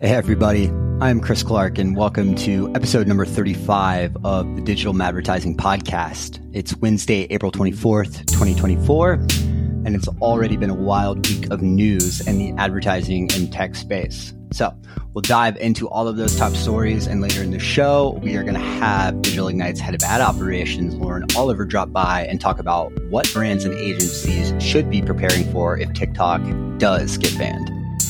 Hey everybody, I'm Chris Clark and welcome to episode number 35 of the Digital Advertising Podcast. It's Wednesday, April 24th, 2024, and it's already been a wild week of news in the advertising and tech space. So we'll dive into all of those top stories, and later in the show, we are going to have Digital Ignite's head of ad operations, Lauren Oliver, drop by and talk about what brands and agencies should be preparing for if TikTok does get banned.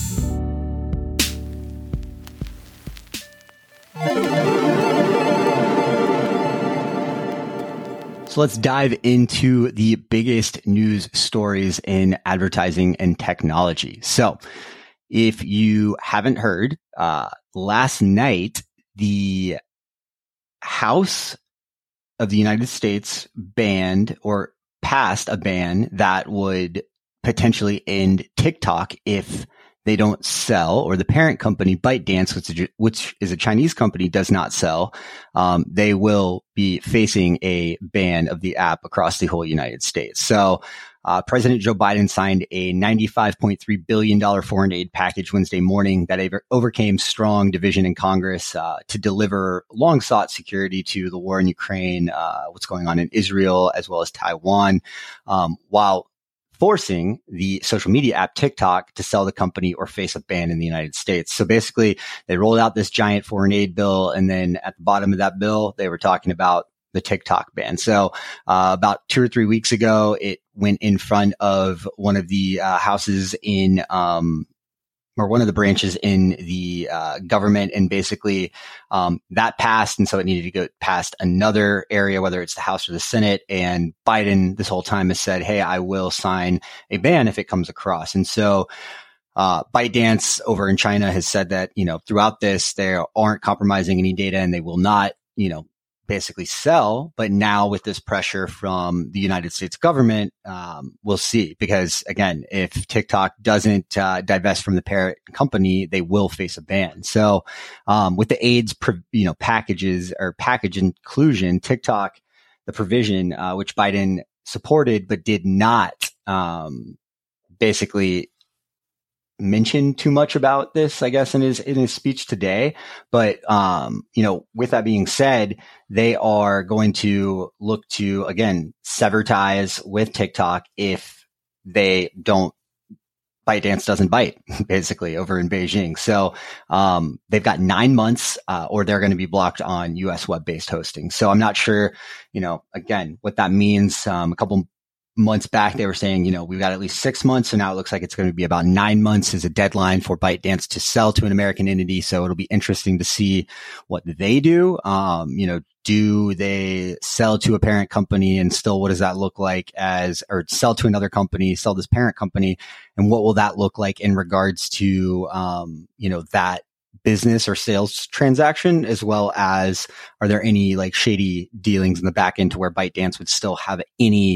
So let's dive into the biggest news stories in advertising and technology. So if you haven't heard, last night, the House of the United States banned or passed a ban that would potentially end TikTok if they don't sell, or the parent company, ByteDance, which is a Chinese company, does not sell. They will be facing a ban of the app across the whole United States. So President Joe Biden signed a $95.3 billion foreign aid package Wednesday morning that overcame strong division in Congress to deliver long-sought security to the war in Ukraine, what's going on in Israel, as well as Taiwan, while forcing the social media app TikTok to sell the company or face a ban in the United States. So basically, they rolled out this giant foreign aid bill, and then at the bottom of that bill, they were talking about the TikTok ban. So about 2 or 3 weeks ago, it went in front of one of the houses in or one of the branches in the government, and basically that passed, and so it needed to go past another area, whether it's the House or the Senate. And Biden this whole time has said, hey, I will sign a ban if it comes across. And so ByteDance over in China has said that, throughout this, they aren't compromising any data, and they will not, basically sell. But now with this pressure from the United States government, we'll see, because again, if TikTok doesn't divest from the parent company, they will face a ban. So with the AIDS, packages or package inclusion, TikTok, the provision, which Biden supported, but did not basically mention too much about this, I guess, in his speech today. But, with that being said, they are going to look to, again, sever ties with TikTok if ByteDance doesn't bite, basically, over in Beijing. So, they've got 9 months, or they're going to be blocked on US web-based hosting. So I'm not sure, again, what that means. A couple months back, they were saying, we've got at least 6 months. So now it looks like it's going to be about 9 months as a deadline for ByteDance to sell to an American entity. So it'll be interesting to see what they do. Do they sell to a parent company, and still, what does that look like or sell to another company, sell this parent company? And what will that look like in regards to, that business or sales transaction, as well as, are there any like shady dealings in the back end to where ByteDance would still have any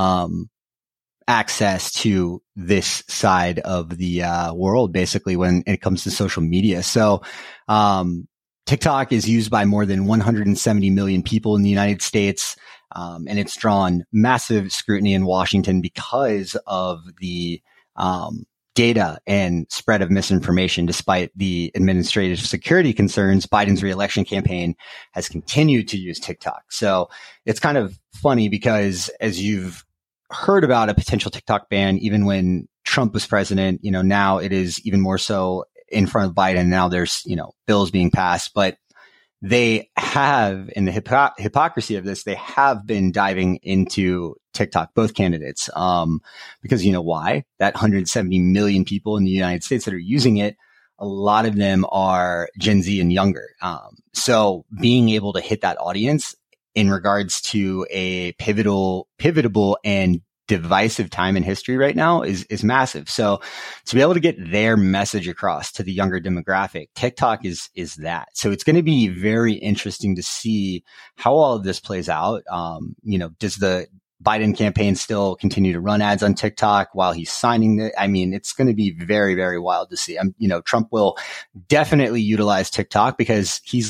access to this side of the world, basically, when it comes to social media. So TikTok is used by more than 170 million people in the United States, and it's drawn massive scrutiny in Washington because of the data and spread of misinformation. Despite the administrative security concerns, Biden's reelection campaign has continued to use TikTok. So it's kind of funny, because as you've heard about a potential TikTok ban, even when Trump was president, now it is even more so in front of Biden. Now there's, bills being passed, but they have, in the hypocrisy of this, they have been diving into TikTok, both candidates, because why? That 170 million people in the United States that are using it, a lot of them are Gen Z and younger. So being able to hit that audience in regards to a pivotal and divisive time in history right now is massive. So to be able to get their message across to the younger demographic, TikTok is that. So it's going to be very interesting to see how all of this plays out. Does the Biden campaign still continue to run ads on TikTok while he's signing it? I mean, it's going to be very, very wild to see. Trump will definitely utilize TikTok because he's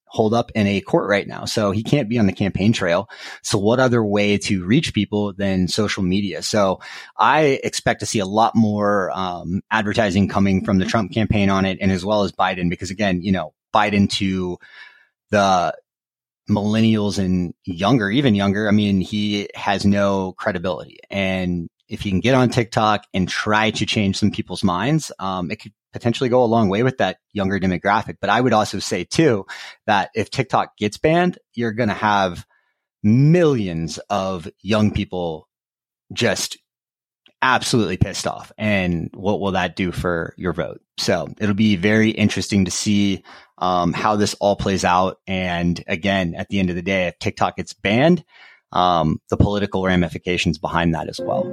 hold up in a court right now. So he can't be on the campaign trail. So what other way to reach people than social media? So I expect to see a lot more advertising coming from the Trump campaign on it, and as well as Biden, because again, Biden to the millennials and younger, even younger, I mean, he has no credibility. And if he can get on TikTok and try to change some people's minds, it could potentially go a long way with that younger demographic. But I would also say too, that if TikTok gets banned, you're going to have millions of young people just absolutely pissed off. And what will that do for your vote? So it'll be very interesting to see how this all plays out. And again, at the end of the day, if TikTok gets banned, the political ramifications behind that as well.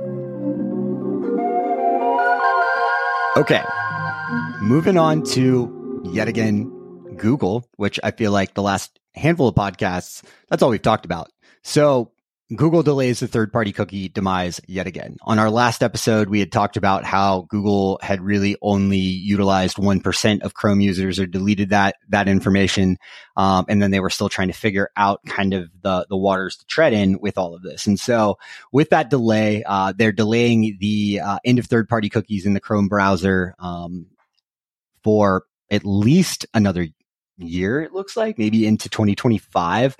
Okay, moving on to yet again, Google, which I feel like the last handful of podcasts, that's all we've talked about. So Google delays the third-party cookie demise yet again. On our last episode, we had talked about how Google had really only utilized 1% of Chrome users or deleted that information. And then they were still trying to figure out kind of the waters to tread in with all of this. And so with that delay, they're delaying the end of third-party cookies in the Chrome browser for at least another year, it looks like, maybe into 2025.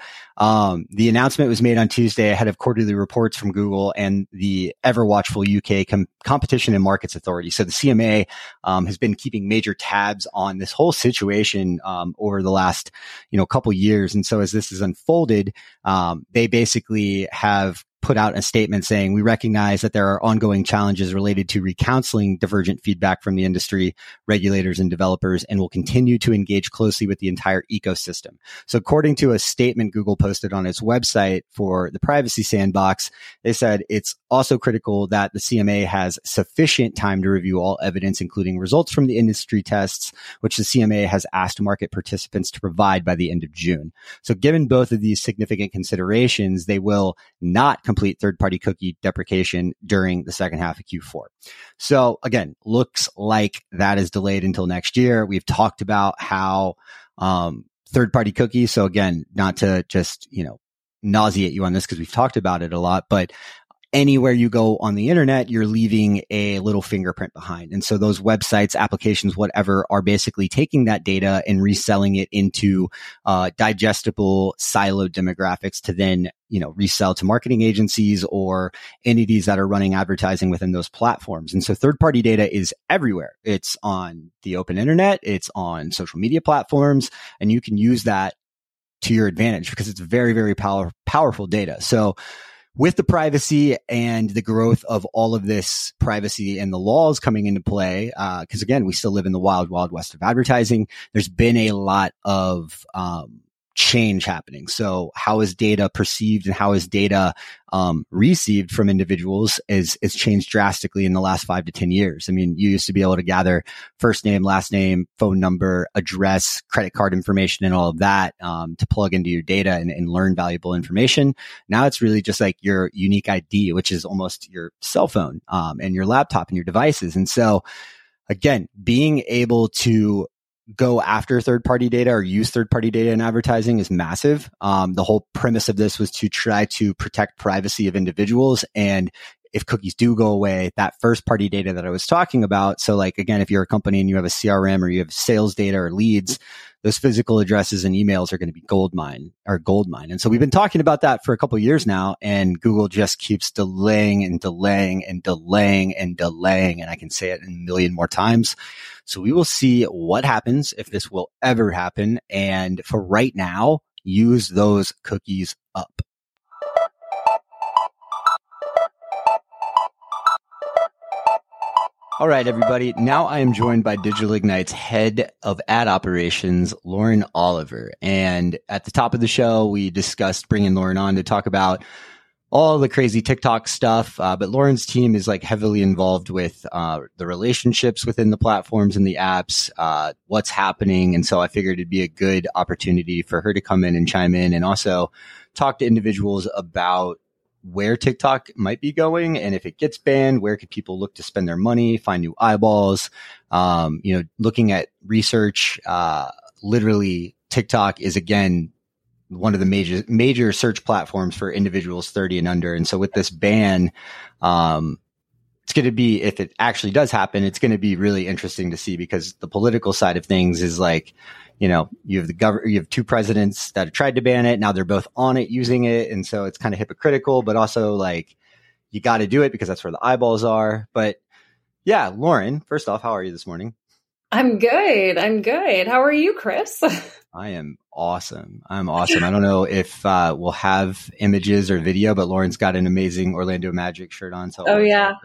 The announcement was made on Tuesday ahead of quarterly reports from Google and the ever watchful UK Competition and Markets Authority. So the CMA has been keeping major tabs on this whole situation over the last couple years. And so as this is unfolded, they basically have put out a statement saying, we recognize that there are ongoing challenges related to recounseling divergent feedback from the industry, regulators, and developers, and will continue to engage closely with the entire ecosystem. So according to a statement Google posted on its website for the Privacy Sandbox, they said it's also critical that the CMA has sufficient time to review all evidence, including results from the industry tests, which the CMA has asked market participants to provide by the end of June. So given both of these significant considerations, they will not complete third-party cookie deprecation during the second half of Q4. So again, looks like that is delayed until next year. We've talked about how third-party cookies, so again, not to just, nauseate you on this because we've talked about it a lot, but anywhere you go on the internet, you're leaving a little fingerprint behind. And so those websites, applications, whatever, are basically taking that data and reselling it into digestible, siloed demographics to then, resell to marketing agencies or entities that are running advertising within those platforms. And so third-party data is everywhere. It's on the open internet, it's on social media platforms, and you can use that to your advantage because it's very, very powerful data. So with the privacy and the growth of all of this privacy and the laws coming into play, because again, we still live in the wild, wild west of advertising, there's been a lot of change happening. So how is data perceived and how is data received from individuals is changed drastically in the last 5 to 10 years. I mean, you used to be able to gather first name, last name, phone number, address, credit card information, and all of that to plug into your data and learn valuable information. Now it's really just like your unique ID, which is almost your cell phone and your laptop and your devices. And so again, being able to go after third-party data or use third-party data in advertising is massive. The whole premise of this was to try to protect privacy of individuals. And if cookies do go away, that first-party data that I was talking about, so like, again, if you're a company and you have a CRM or you have sales data or leads, those physical addresses and emails are going to be gold mine. And so we've been talking about that for a couple of years now, and Google just keeps delaying and delaying and delaying and delaying. And I can say it a million more times. So we will see what happens if this will ever happen. And for right now, use those cookies up. All right, everybody. Now I am joined by Digital Ignite's head of ad operations, Lauren Oliver. And at the top of the show, we discussed bringing Lauren on to talk about all the crazy TikTok stuff. But Lauren's team is like heavily involved with the relationships within the platforms and the apps, what's happening. And so I figured it'd be a good opportunity for her to come in and chime in and also talk to individuals about where TikTok might be going. And if it gets banned, where could people look to spend their money, find new eyeballs, looking at research, literally TikTok is again one of the major search platforms for individuals 30 and under. And so with this ban, it's going to be, if it actually does happen, it's going to be really interesting to see, because the political side of things is like, you have two presidents that have tried to ban it. Now they're both on it, using it. And so it's kind of hypocritical, but also like, you got to do it because that's where the eyeballs are. But yeah, Lauren, first off, how are you this morning? I'm good. How are you, Chris? I am awesome. I'm awesome. I don't know if we'll have images or video, but Lauren's got an amazing Orlando Magic shirt on. So yeah.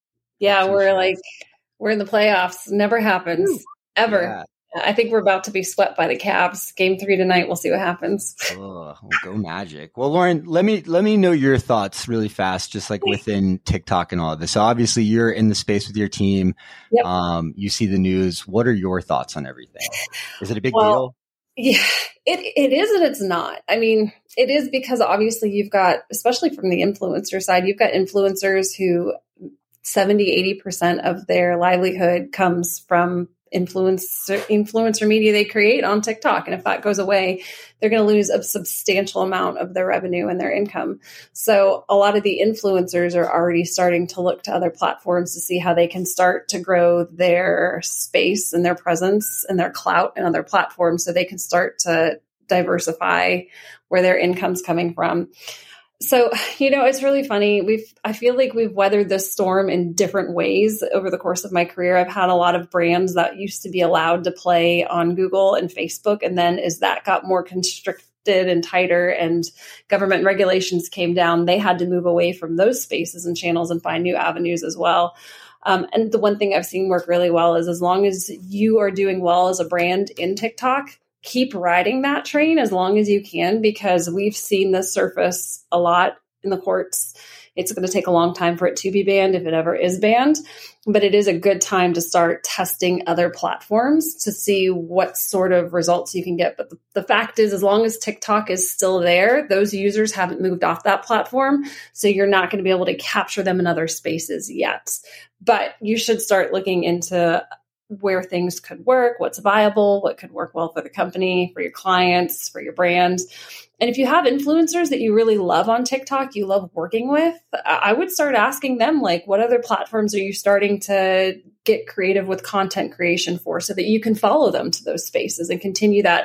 We're in the playoffs. Never happens. Ooh, ever. Yeah. I think we're about to be swept by the Cavs. Game 3 tonight. We'll see what happens. Well, go Magic. Well, Lauren, let me know your thoughts really fast, just like within TikTok and all of this. So obviously you're in the space with your team. Yep. You see the news. What are your thoughts on everything? Is it a big deal? Yeah, it is and it's not. I mean, it is because obviously you've got, especially from the influencer side, you've got influencers who 70, 80% of their livelihood comes from influencer media they create on TikTok. And if that goes away, they're going to lose a substantial amount of their revenue and their income. So a lot of the influencers are already starting to look to other platforms to see how they can start to grow their space and their presence and their clout in other platforms, so they can start to diversify where their income's coming from. So, it's really funny. I feel like we've weathered this storm in different ways over the course of my career. I've had a lot of brands that used to be allowed to play on Google and Facebook. And then as that got more constricted and tighter and government regulations came down, they had to move away from those spaces and channels and find new avenues as well. And the one thing I've seen work really well is, as long as you are doing well as a brand in TikTok, keep riding that train as long as you can, because we've seen this surface a lot in the courts. It's going to take a long time for it to be banned, if it ever is banned, but it is a good time to start testing other platforms to see what sort of results you can get. But the fact is, as long as TikTok is still there, those users haven't moved off that platform. So you're not going to be able to capture them in other spaces yet. But you should start looking into where things could work, what's viable, what could work well for the company, for your clients, for your brand. And if you have influencers that you really love on TikTok, you love working with, I would start asking them, like, what other platforms are you starting to get creative with content creation for, so that you can follow them to those spaces and continue that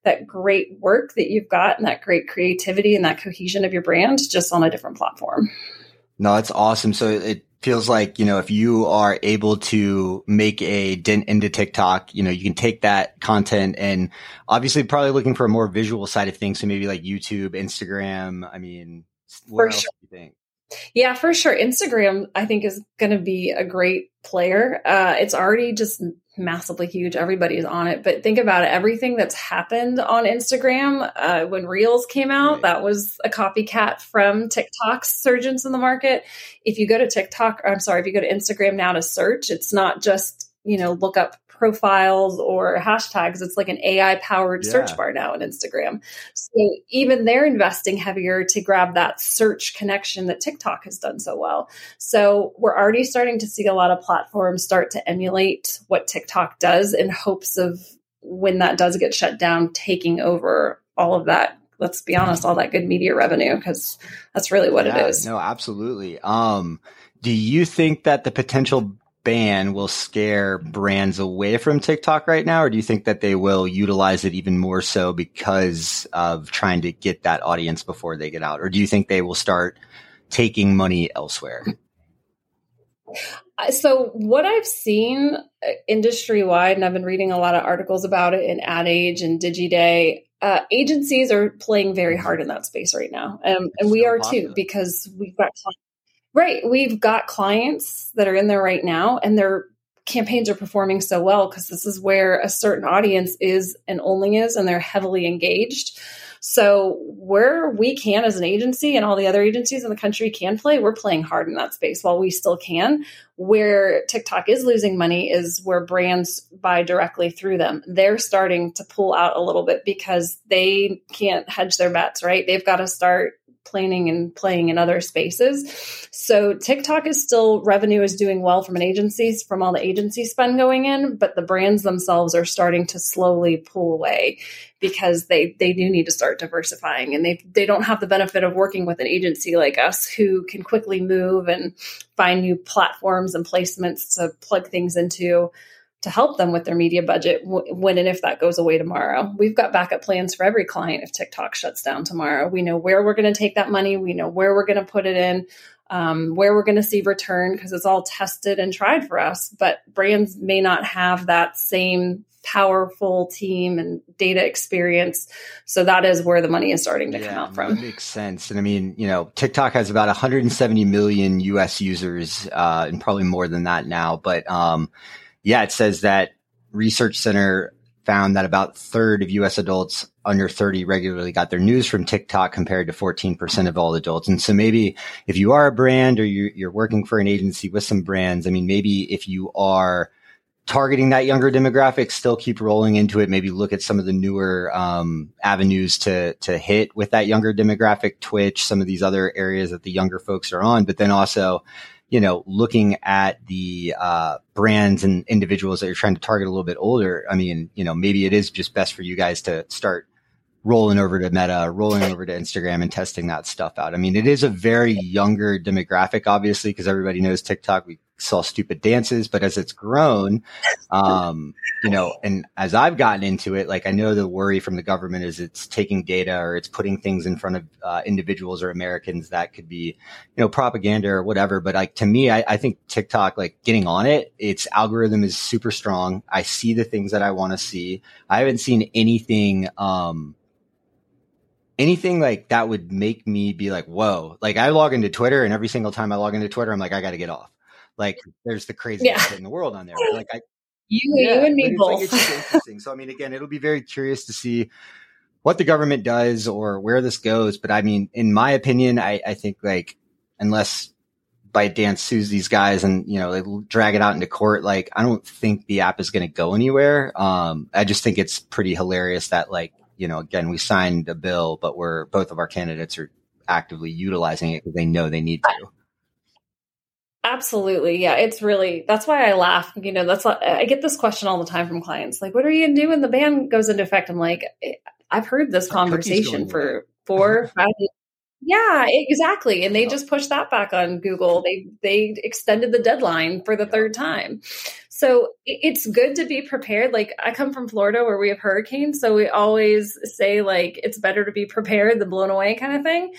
great work that you've got and that great creativity and that cohesion of your brand, just on a different platform. No, it's awesome. So it feels like, if you are able to make a dent into TikTok, you can take that content, and obviously probably looking for a more visual side of things. So maybe like YouTube, Instagram. I mean, what else do you think? Yeah, for sure. Instagram, I think, is going to be a great player. It's already just massively huge. Everybody's on it. But think about it. Everything that's happened on Instagram, when Reels came out, right, that was a copycat from TikTok's surgence in the market. If you go to if you go to Instagram now to search, it's not just, look up profiles or hashtags. It's like an AI powered search bar now on Instagram. So even they're investing heavier to grab that search connection that TikTok has done so well. So we're already starting to see a lot of platforms start to emulate what TikTok does, in hopes of, when that does get shut down, taking over all of that. Let's be honest, all that good media revenue, because that's really what it is. No, absolutely. Do you think that the potential ban will scare brands away from TikTok right now, or do you think that they will utilize it even more so because of trying to get that audience before they get out? Or do you think they will start taking money elsewhere? So what I've seen industry-wide, and I've been reading a lot of articles about it in Ad Age and DigiDay, agencies are playing very hard in that space right now. And we are too, because we've got clients that are in there right now, and their campaigns are performing so well because this is where a certain audience is and only is, and they're heavily engaged. So where we can, as an agency, and all the other agencies in the country can play, we're playing hard in that space while we still can. Where TikTok is losing money is where brands buy directly through them. They're starting to pull out a little bit because they can't hedge their bets, right? They've got to start planning and playing in other spaces. So TikTok is still, revenue is doing well from agencies, from all the agency spend going in, but the brands themselves are starting to slowly pull away because they do need to start diversifying, and they don't have the benefit of working with an agency like us who can quickly move and find new platforms and placements to plug things into to help them with their media budget when and if that goes away tomorrow. We've got backup plans for every client if TikTok shuts down tomorrow. We know where we're going to take that money. We know where we're going to put it in, where we're going to see return, because it's all tested and tried for us. But brands may not have that same powerful team and data experience. So that is where the money is starting to come out from. That makes sense. And I mean, TikTok has about 170 million US users, and probably more than that now. But, it says that Research Center found that about a third of US adults under 30 regularly got their news from TikTok compared to 14% of all adults. And so maybe if you are a brand or you're working for an agency with some brands, I mean, maybe if you are targeting that younger demographic, still keep rolling into it. Maybe look at some of the newer avenues to hit with that younger demographic, Twitch, some of these other areas that the younger folks are on, but then also looking at the brands and individuals that you're trying to target a little bit older. I mean, maybe it is just best for you guys to start rolling over to Meta, rolling over to Instagram and testing that stuff out. I mean, it is a very younger demographic, obviously, because everybody knows TikTok. We saw stupid dances, but as it's grown, and as I've gotten into it, like I know the worry from the government is it's taking data or it's putting things in front of individuals or Americans that could be, propaganda or whatever. But like to me, I think TikTok, like getting on it, its algorithm is super strong. I see the things that I want to see. I haven't seen anything like that would make me be like, whoa. Like I log into Twitter, and every single time I log into Twitter, I'm like, I got to get off. Like there's the craziest shit in the world on there. Like you and me both. Like, it's just interesting. So I mean, again, it'll be very curious to see what the government does or where this goes. But I mean, in my opinion, I think like unless ByteDance sues these guys and they drag it out into court, like I don't think the app is going to go anywhere. I just think it's pretty hilarious that like, again, we signed a bill, but both of our candidates are actively utilizing it because they know they need to. Absolutely. Yeah. It's really, that's why I laugh. I get this question all the time from clients. Like, what are you going to do when the ban goes into effect? I'm like, I've heard this conversation for 4 or 5 years. Yeah, exactly. And they just pushed that back on Google. They extended the deadline for the third time. So it's good to be prepared. Like I come from Florida where we have hurricanes. So we always say like, it's better to be prepared than blown away kind of thing.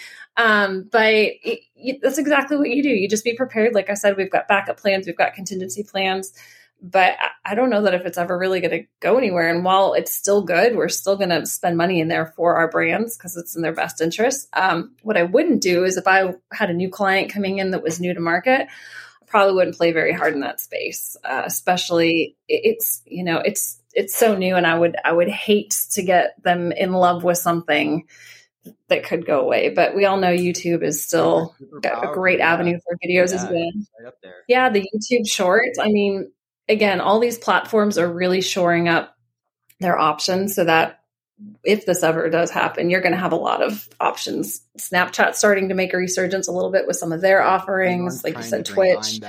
But that's exactly what you do. You just be prepared. Like I said, we've got backup plans. We've got contingency plans. But I don't know that if it's ever really going to go anywhere. And while it's still good, we're still going to spend money in there for our brands because it's in their best interest. What I wouldn't do is if I had a new client coming in that was new to market, I probably wouldn't play very hard in that space. Especially it's so new, and I would hate to get them in love with something that could go away. But we all know YouTube is still got a great avenue for videos as well. Right up there. Yeah, the YouTube Shorts. I mean, again, all these platforms are really shoring up their options so that if this ever does happen, you're going to have a lot of options. Snapchat's starting to make a resurgence a little bit with some of their offerings, like you said, Twitch.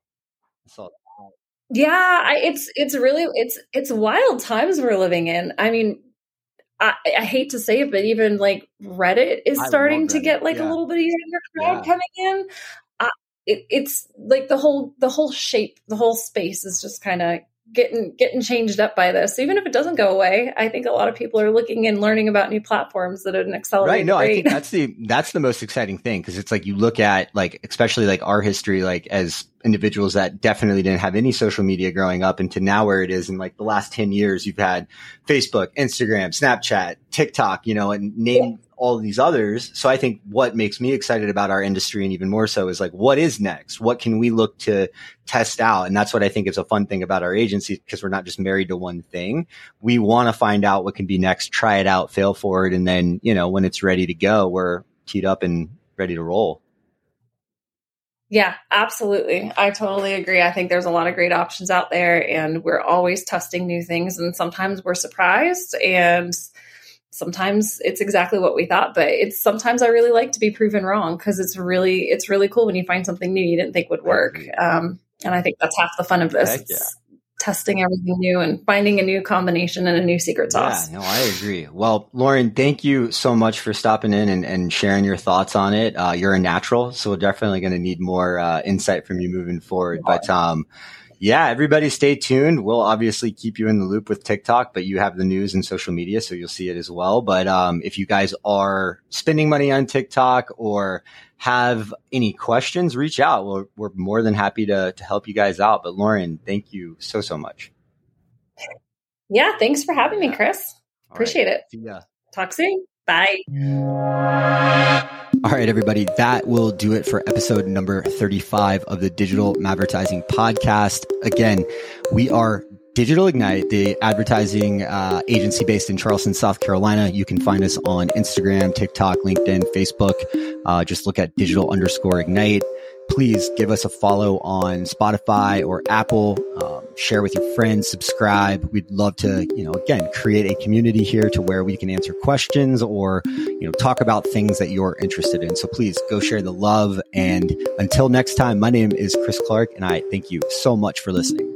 Yeah, it's wild times we're living in. I mean, I hate to say it, but even like Reddit is starting to get like a little bit of younger crowd coming in. It's like the whole shape, the whole space is just kind of getting changed up by this. Even if it doesn't go away, I think a lot of people are looking and learning about new platforms that an accelerated rate. Right. No, I think that's the most exciting thing, because it's like you look at like, especially like our history, like as individuals that definitely didn't have any social media growing up, into now where it is in like the last 10 years, you've had Facebook, Instagram, Snapchat, TikTok, and name all of these others. So I think what makes me excited about our industry, and even more so, is like, what is next? What can we look to test out? And that's what I think is a fun thing about our agency, because we're not just married to one thing. We want to find out what can be next, try it out, fail forward. And then, when it's ready to go, we're teed up and ready to roll. Yeah, absolutely. I totally agree. I think there's a lot of great options out there, and we're always testing new things, and sometimes we're surprised, and sometimes it's exactly what we thought, but sometimes I really like to be proven wrong, because it's really cool when you find something new you didn't think would work. And I think that's half the fun of this. It's testing everything new and finding a new combination and a new secret sauce. Yeah, no, I agree. Well, Lauren, thank you so much for stopping in and sharing your thoughts on it. You're a natural, so we're definitely going to need more insight from you moving forward. But yeah, everybody stay tuned. We'll obviously keep you in the loop with TikTok, but you have the news and social media, so you'll see it as well. But if you guys are spending money on TikTok or have any questions, reach out. We're more than happy to help you guys out. But Lauren, thank you so much. Yeah, thanks for having me, Chris. Appreciate it. See ya. Talk soon. Bye. All right, everybody, that will do it for episode number 35 of the Digital Mavvertising Podcast. Again, we are Digital Ignite, the advertising agency based in Charleston, South Carolina. You can find us on Instagram, TikTok, LinkedIn, Facebook. Just look at digital_ignite. Please give us a follow on Spotify or Apple. Share with your friends, subscribe. We'd love to, again, create a community here to where we can answer questions or, talk about things that you're interested in. So please go share the love. And until next time, my name is Chris Clark, and I thank you so much for listening.